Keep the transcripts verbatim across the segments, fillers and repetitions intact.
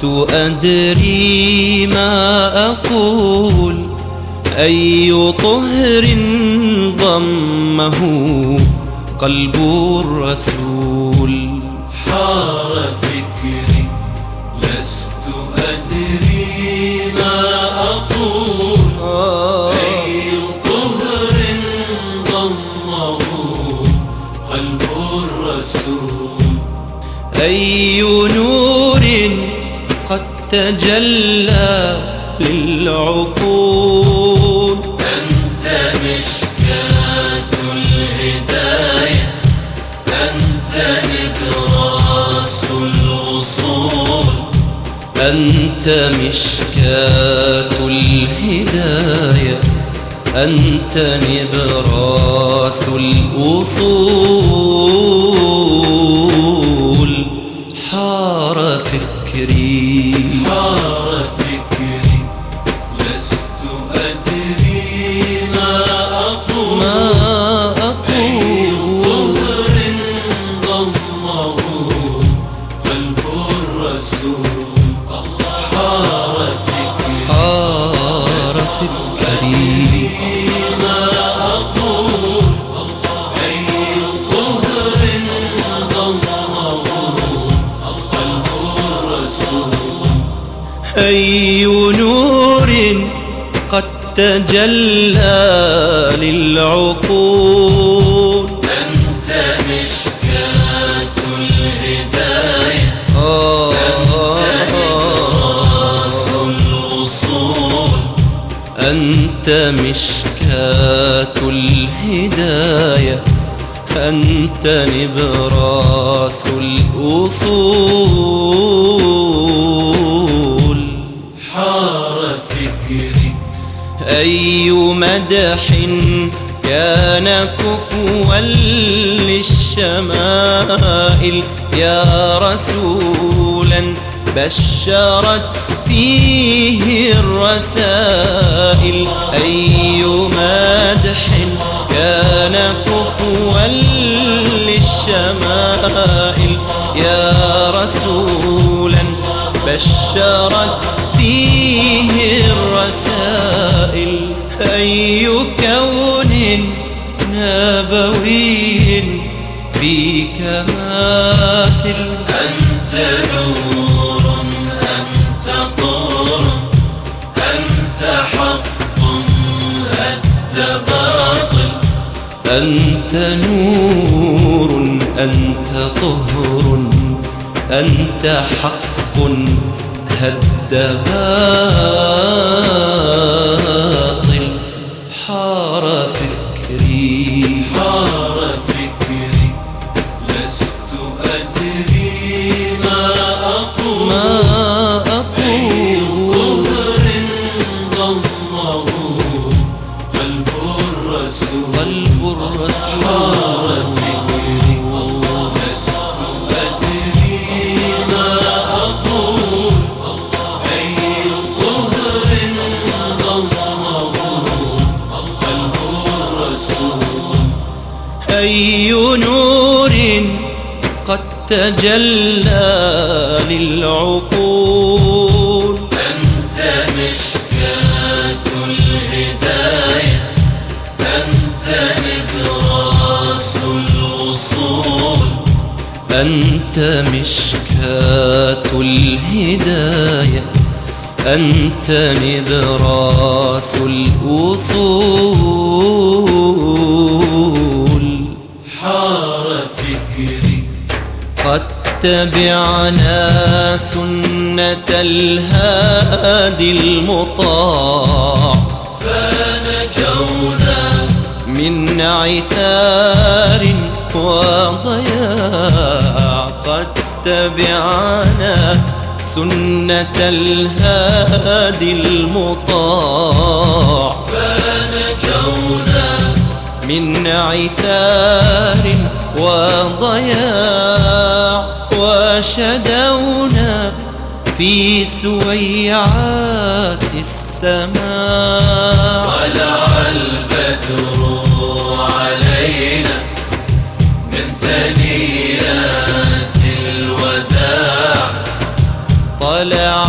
لست أدري ما أقول، أي طهر ضمه قلب الرسول. حار فكري لست أدري ما أقول، أي طهر ضمه قلب الرسول. أي نور قد تجلى للعقول، أنت مشكاة الهداية، أنت نبراس الوصول. أنت مشكاة الهداية، أنت نبراس الوصول. حار فكري حار فكري لست أدري ما أقول، ما أقول. أي طهر ضمه قلب الرسول. حار فكري حار فكري ما أقول، أي طهر ضمه قلب الرسول. أي نور قد تجلى للعقول، أنت مشكاة الهداية، أنت نبراس الوصول. أنت مشكاة الهداية، أنت نبراس الوصول. حار فكري أي مدح كان كفوا للشمائل، يا رسولا بشرت فيه الرسائل. أي مدح كان كفوا للشمائل، يا رسولا بشرت فيه الرسائل. أي كون نبوي فيك ماثل، أنت نور، أنت طور، أنت حق هد باطل. أنت نور، أنت طهر، أنت حق هد باطل. حار فكري حار فكري لست أدري ما أقول، ما أي أقول. طهر ضمه قلب الرسول. قلب الرسول. حار فكري لست أدري ما أقول، أي طهر ضمه قلب الرسول. أي نور قد تجلى للعقول، أنت مشكاة الهداية، أنت نبراس الوصول. أنت مشكاة الهداية، أنت نبراس الوصول. حار فكري قد تبعنا سنة الهادي المطاع، فنجونا من عثار وضياع. قد تبعنا سنة الهادي المطاع، فنجونا من عثار وضياع. وشدونا في سويعات السماء، طلع البدر علينا من ثنيات الوداع. طلع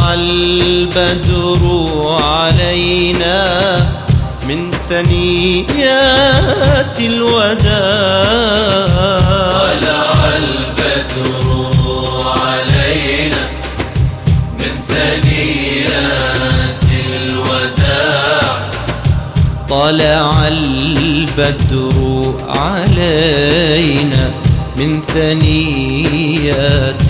البدر علينا من ثنيات الوداع طلع البدر علينا من ثنيات الوداع طلع البدر علينا من ثنيات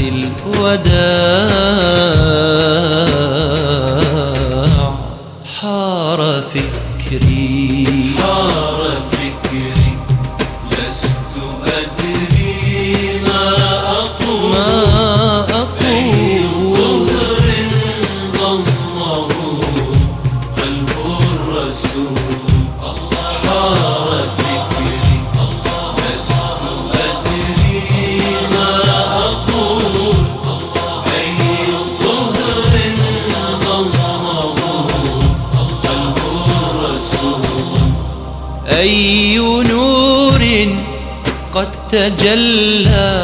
الوداع حار فكري حار فكري لست أدري ما أقول ما أقول طهر ضمه قلب الرسول حار فكري لست أدري ما أقول أي طهر ضمه قلب الرسول أي نور قد تجلى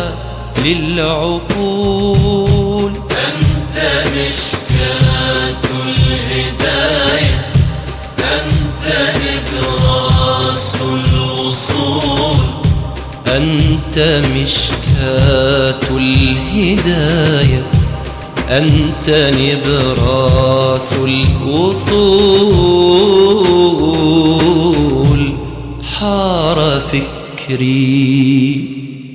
للعقول أنت مشكاة الهداية أنت نبراس الوصول أنت مشكاة الهداية أنت نبراس الوصول حار فكري